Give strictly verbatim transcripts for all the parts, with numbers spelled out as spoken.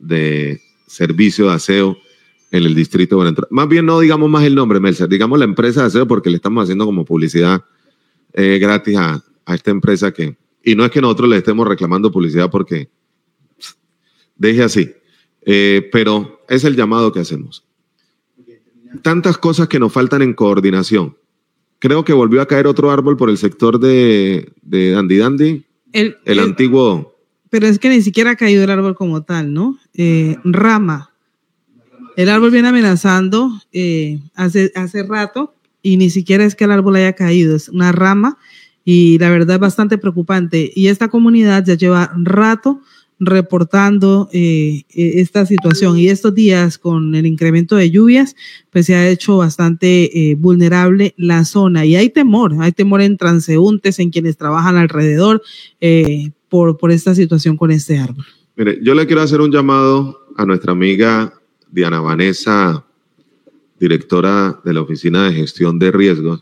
de servicio de aseo en el distrito de Buenaventura. Más bien no digamos más el nombre, Melzer, digamos la empresa de aseo porque le estamos haciendo como publicidad eh, gratis a, a esta empresa que... Y no es que nosotros le estemos reclamando publicidad porque deje así, eh, pero es el llamado que hacemos. Tantas cosas que nos faltan en coordinación. Creo que volvió a caer otro árbol por el sector de, de Dandy Dandy, el, el, el antiguo... Pero es que ni siquiera ha caído el árbol como tal, ¿no? Eh, rama. El árbol viene amenazando eh, hace, hace rato y ni siquiera es que el árbol haya caído, es una rama y la verdad es bastante preocupante. Y esta comunidad ya lleva rato reportando eh, esta situación y estos días con el incremento de lluvias pues se ha hecho bastante eh, vulnerable la zona y hay temor, hay temor en transeúntes, en quienes trabajan alrededor eh, por, por esta situación con este árbol. Mire, yo le quiero hacer un llamado a nuestra amiga Diana Vanessa, directora de la Oficina de Gestión de Riesgos,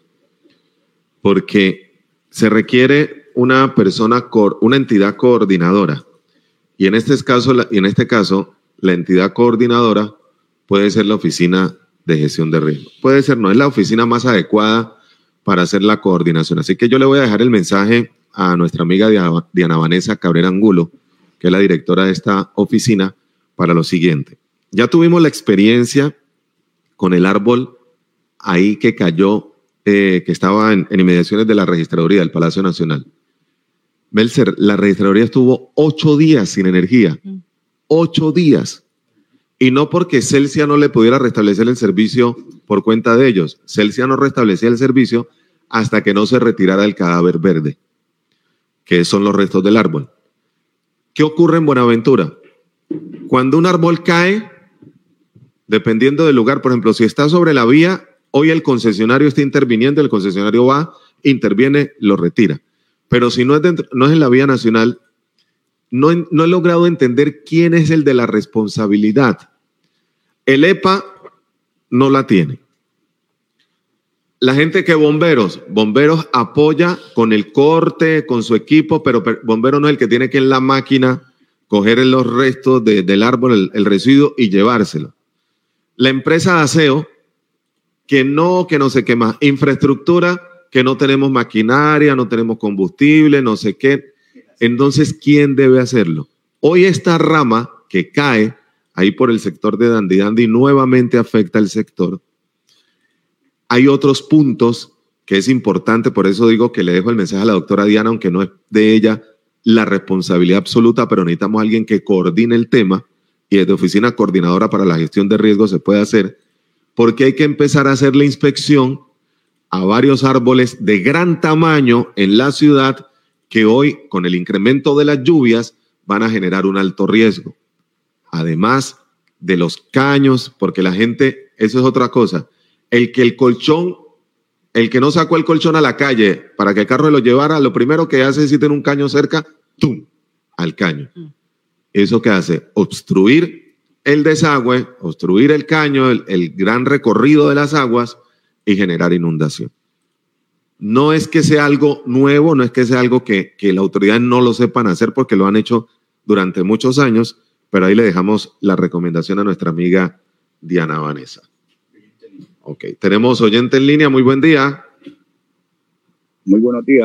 porque se requiere una persona, una entidad coordinadora. Y en este caso, y en este caso, la entidad coordinadora puede ser la Oficina de Gestión de Riesgos. Puede ser, no es la oficina más adecuada para hacer la coordinación. Así que yo le voy a dejar el mensaje a nuestra amiga Diana Vanessa Cabrera Angulo, que es la directora de esta oficina, para lo siguiente. Ya tuvimos la experiencia con el árbol ahí que cayó, eh, que estaba en, en inmediaciones de la registraduría del Palacio Nacional. Melzer, la registraduría estuvo ocho días sin energía. Mm. Ocho días. Y no porque Celsia no le pudiera restablecer el servicio por cuenta de ellos. Celsia no restablecía el servicio hasta que no se retirara el cadáver verde, que son los restos del árbol. ¿Qué ocurre en Buenaventura? Cuando un árbol cae, dependiendo del lugar, por ejemplo, si está sobre la vía, hoy el concesionario está interviniendo, el concesionario va, interviene, lo retira. Pero si no es, dentro, no es en la vía nacional, no, no he logrado entender quién es el de la responsabilidad. El E P A no la tiene. La gente que bomberos, bomberos apoya con el corte, con su equipo, pero bombero no es el que tiene que en la máquina coger los restos de, del árbol, el, el residuo y llevárselo. La empresa de aseo, que no, que no sé qué más, infraestructura, que no tenemos maquinaria, no tenemos combustible, no sé qué. Entonces, ¿quién debe hacerlo? Hoy esta rama que cae ahí por el sector de Dandy Dandy nuevamente afecta el sector. Hay otros puntos que es importante, por eso digo que le dejo el mensaje a la doctora Diana, aunque no es de ella la responsabilidad absoluta, pero necesitamos a alguien que coordine el tema y desde Oficina Coordinadora para la Gestión de Riesgos se puede hacer, porque hay que empezar a hacer la inspección a varios árboles de gran tamaño en la ciudad que hoy, con el incremento de las lluvias, van a generar un alto riesgo. Además de los caños, porque la gente, eso es otra cosa, el que el colchón, el que no sacó el colchón a la calle para que el carro lo llevara, lo primero que hace es si tiene un caño cerca, ¡tum!, al caño. ¿Eso qué hace? Obstruir el desagüe, obstruir el caño, el, el gran recorrido de las aguas, y generar inundación. No es que sea algo nuevo, no es que sea algo que, que la autoridad no lo sepan hacer porque lo han hecho durante muchos años, pero ahí le dejamos la recomendación a nuestra amiga Diana Vanessa. Ok, tenemos oyente en línea, muy buen día. Muy buenos días.